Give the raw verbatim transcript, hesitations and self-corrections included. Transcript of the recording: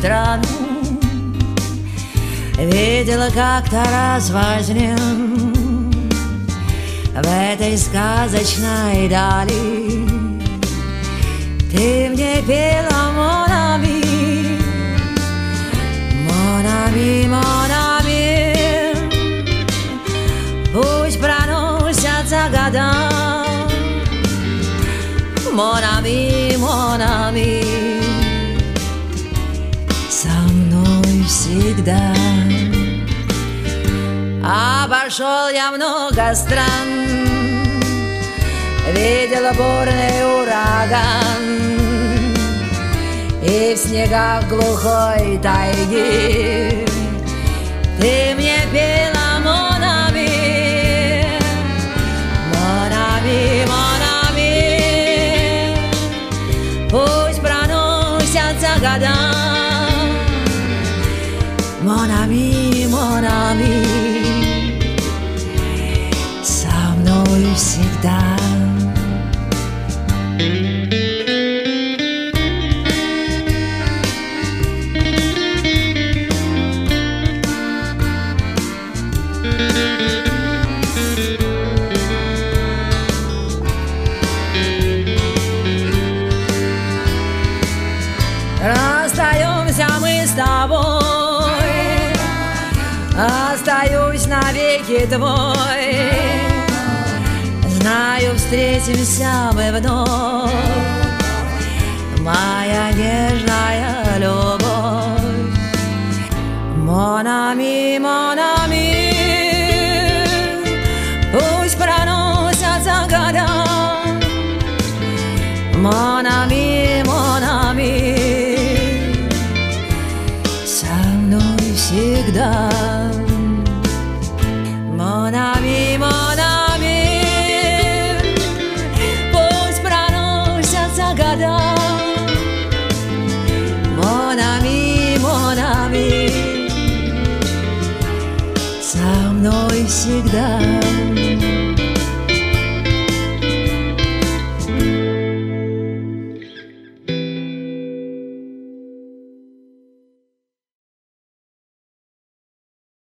страну. Видела как-то раз возня в этой сказочной дали. Ты мне пела mon ami, mon ami, mon ami. Пусть проносятся года, mon ami, mon ami, со мной всегда. Обошел я много стран, видела бурный ураган, и в снегах глухой тайги ты мне пела mon ami, mon ami, mon ami. Пусть проносятся года, mon ami, mon ami, со мной всегда. Расстаемся мы с тобой, остаюсь навеки твой. Знаю, встретимся мы вновь, моя нежная любовь. Mon ami, mon ami, пусть проносятся года, mon ami, mon ami, со мной всегда. Mon ami, mon ami, пусть проносятся года, mon ami, mon ami, со мной всегда.